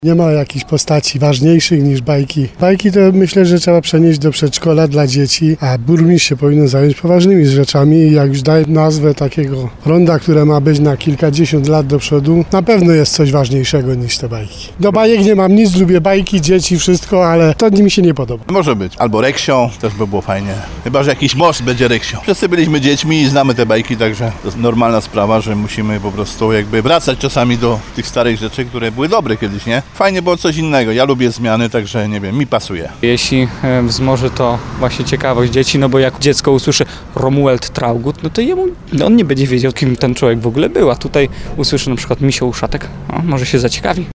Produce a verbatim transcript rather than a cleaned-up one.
Nie ma jakichś postaci ważniejszych niż bajki. Bajki to myślę, że trzeba przenieść do przedszkola dla dzieci, a burmistrz się powinien zająć poważnymi rzeczami i jak już daje nazwę takiego ronda, które ma być na kilkadziesiąt lat do przodu, na pewno jest coś ważniejszego niż te bajki. Do bajek nie mam nic, lubię bajki, dzieci, wszystko, ale to mi się nie podoba. Może być. Albo reksią, też by było fajnie. Chyba że jakiś most będzie reksią. Wszyscy byliśmy dziećmi i znamy te bajki, także to jest normalna sprawa, że musimy po prostu jakby wracać czasami do tych starych rzeczy, które były dobre kiedyś, nie? Fajnie było coś innego. Ja lubię zmiany, także nie wiem, mi pasuje. Jeśli e, wzmoży to właśnie ciekawość dzieci, no bo jak dziecko usłyszy Romuald Traugott, no to jemu, no on nie będzie wiedział, kim ten człowiek w ogóle był, a tutaj usłyszy na przykład Misio Uszatek, o, może się zaciekawi.